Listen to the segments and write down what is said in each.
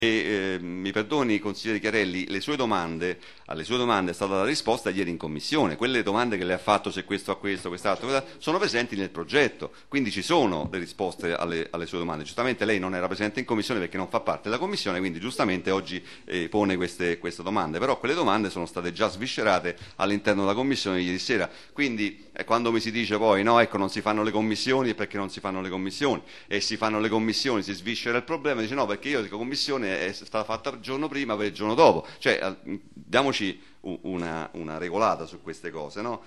Mi perdoni, consigliere Chiarelli, alle sue domande è stata data risposta ieri in commissione. Quelle domande che le ha fatto, se questo a questo, quest'altro, sono presenti nel progetto, quindi ci sono le risposte alle sue domande. Giustamente lei non era presente in commissione perché non fa parte della commissione, quindi giustamente oggi pone queste domande, però quelle domande sono state già sviscerate all'interno della commissione ieri sera. Quindi quando mi si dice poi no, ecco, non si fanno le commissioni, è perché non si fanno le commissioni, e si fanno le commissioni, si sviscera il problema, dice no, perché io dico commissione è stata fatta il giorno prima per il giorno dopo, cioè diamoci una regolata su queste cose, no?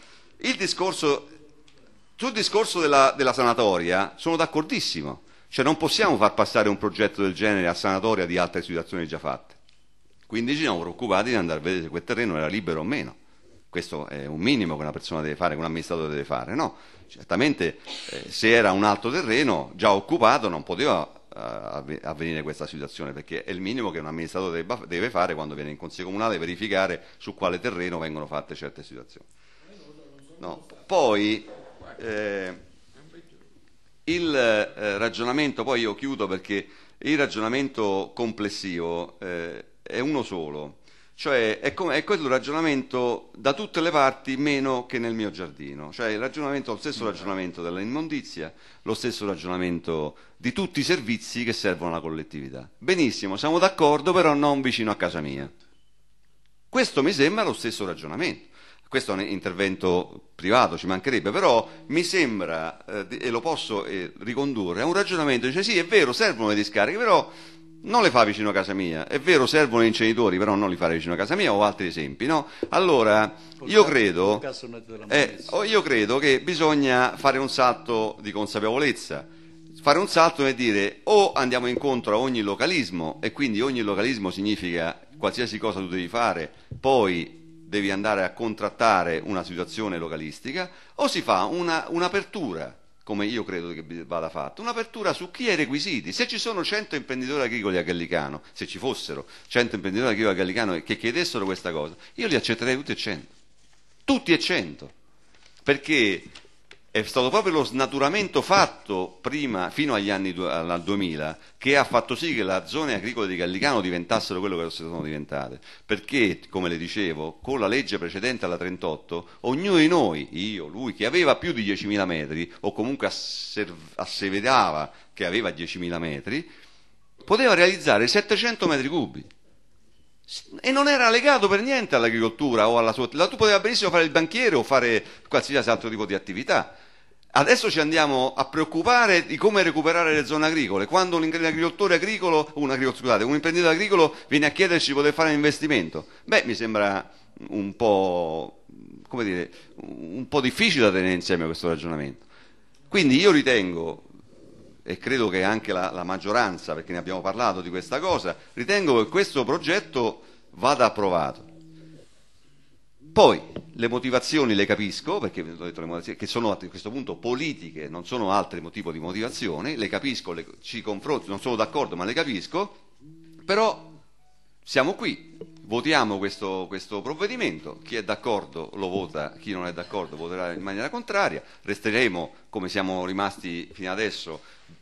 Sul discorso della sanatoria sono d'accordissimo, cioè non possiamo far passare un progetto del genere a sanatoria di altre situazioni già fatte, quindi ci siamo preoccupati di andare a vedere se quel terreno era libero o meno. Questo è un minimo che una persona deve fare, che un amministratore deve fare, no? Certamente se era un altro terreno già occupato non poteva avvenire questa situazione, perché è il minimo che un amministratore deve fare quando viene in consiglio comunale, verificare su quale terreno vengono fatte certe situazioni. No. Poi il ragionamento, poi io chiudo perché il ragionamento complessivo è uno solo, cioè è quello ragionamento da tutte le parti meno che nel mio giardino, cioè lo stesso ragionamento dell'immondizia, lo stesso ragionamento di tutti i servizi che servono alla collettività. Benissimo, siamo d'accordo, però non vicino a casa mia. Questo mi sembra lo stesso ragionamento. Questo è un intervento privato, ci mancherebbe, però mi sembra, e lo posso ricondurre, a un ragionamento, dice sì, è vero, servono le discariche, però non le fa vicino a casa mia, è vero, servono gli inceneritori, però non li fare vicino a casa mia, o altri esempi, no? Allora, io credo che bisogna fare un salto di consapevolezza, fare un salto nel dire o andiamo incontro a ogni localismo, e quindi ogni localismo significa qualsiasi cosa tu devi fare, poi devi andare a contrattare una situazione localistica, o si fa un'apertura, come io credo che vada fatta, un'apertura su chi ha i requisiti. Se ci sono 100 imprenditori agricoli a Gallicano, se ci fossero 100 imprenditori agricoli a Gallicano che chiedessero questa cosa, io li accetterei tutti e 100, perché è stato proprio lo snaturamento fatto prima, fino agli anni al 2000, che ha fatto sì che le zone agricole di Gallicano diventassero quello che sono diventate, perché, come le dicevo, con la legge precedente alla 38, ognuno di noi, io, lui, che aveva più di 10.000 metri, o comunque asseverava che aveva 10.000 metri, poteva realizzare 700 metri cubi. E non era legato per niente all'agricoltura o alla sua. Tu poteva benissimo fare il banchiere o fare qualsiasi altro tipo di attività. Adesso ci andiamo a preoccupare di come recuperare le zone agricole, quando un agricoltore agricolo, un imprenditore agricolo viene a chiederci di poter fare un investimento. Beh, mi sembra un po', come dire, un po' difficile da tenere insieme questo ragionamento. Quindi io ritengo, e credo che anche la maggioranza, perché ne abbiamo parlato di questa cosa, ritengo che questo progetto vada approvato. Poi le motivazioni le capisco, perché ho detto le motivazioni, che sono a questo punto politiche, non sono altro tipo di motivazioni, le capisco, ci confronto, non sono d'accordo, ma le capisco, però siamo qui, votiamo questo provvedimento, chi è d'accordo lo vota, chi non è d'accordo voterà in maniera contraria, resteremo come siamo rimasti fino adesso,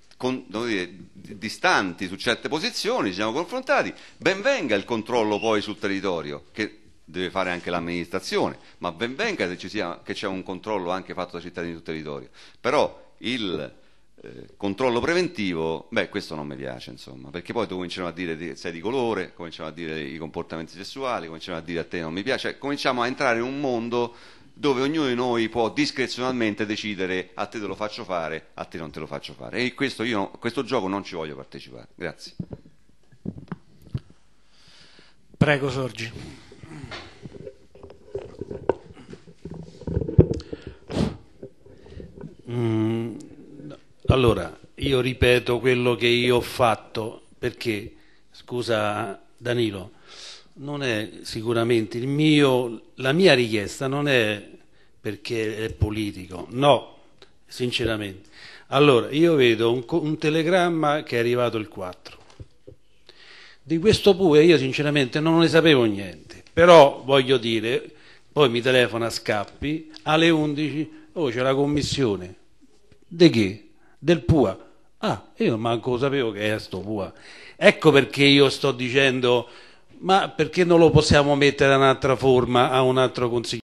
distanti su certe posizioni, ci siamo confrontati, ben venga il controllo poi sul territorio, che deve fare anche l'amministrazione, ma ben venga che c'è un controllo anche fatto da cittadini sul territorio, però il controllo preventivo, questo non mi piace, insomma, perché poi tu cominciamo a dire che sei di colore, cominciamo a dire i comportamenti sessuali, cominciamo a dire a te non mi piace, cioè cominciamo a entrare in un mondo dove ognuno di noi può discrezionalmente decidere a te te lo faccio fare, a te non te lo faccio fare, e questo gioco non ci voglio partecipare. Grazie. Prego, Sorgi. Allora, io ripeto quello che io ho fatto, perché, scusa Danilo, non è sicuramente la mia richiesta non è perché è politico, no, sinceramente. Allora, io vedo un telegramma che è arrivato il 4. Di questo pure io sinceramente non ne sapevo niente, però voglio dire, poi mi telefona Scappi alle 11, c'è la commissione. Di che? Del PUA. Ah, io manco lo sapevo che era sto Pua. Ecco perché io sto dicendo, ma perché non lo possiamo mettere a un'altra forma, a un altro consiglio?